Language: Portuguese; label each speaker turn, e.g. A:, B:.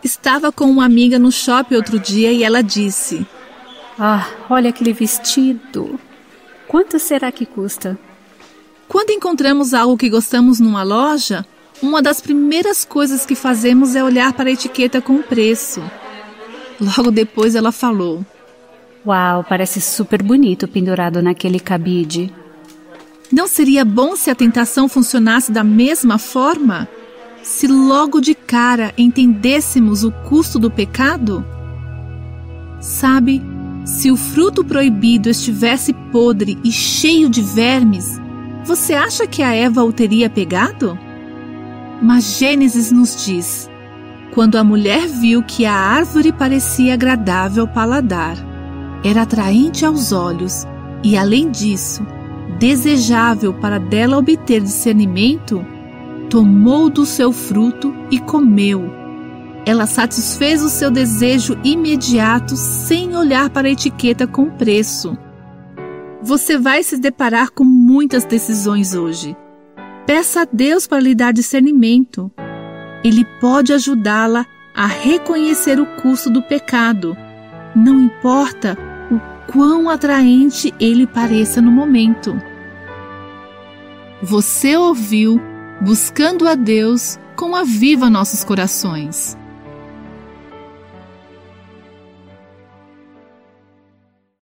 A: Estava com uma amiga no shopping outro dia e ela disse:
B: olha aquele vestido. Quanto será que custa?
A: Quando encontramos algo que gostamos numa loja, uma das primeiras coisas que fazemos é olhar para a etiqueta com o preço. Logo depois ela falou:
B: Uau, parece super bonito pendurado naquele cabide.
A: Não seria bom se a tentação funcionasse da mesma forma? Se logo de cara entendêssemos o custo do pecado? Sabe, se o fruto proibido estivesse podre e cheio de vermes, você acha que a Eva o teria pegado? Mas Gênesis nos diz: quando a mulher viu que a árvore parecia agradável ao paladar, era atraente aos olhos e, além disso, desejável para dela obter discernimento, tomou do seu fruto e comeu. Ela satisfez o seu desejo imediato sem olhar para a etiqueta com preço. Você vai se deparar com muitas decisões hoje. Peça a Deus para lhe dar discernimento. Ele pode ajudá-la a reconhecer o custo do pecado, não importa o quão atraente ele pareça no momento. Você ouviu Buscando a Deus com Aviva Nossos Corações.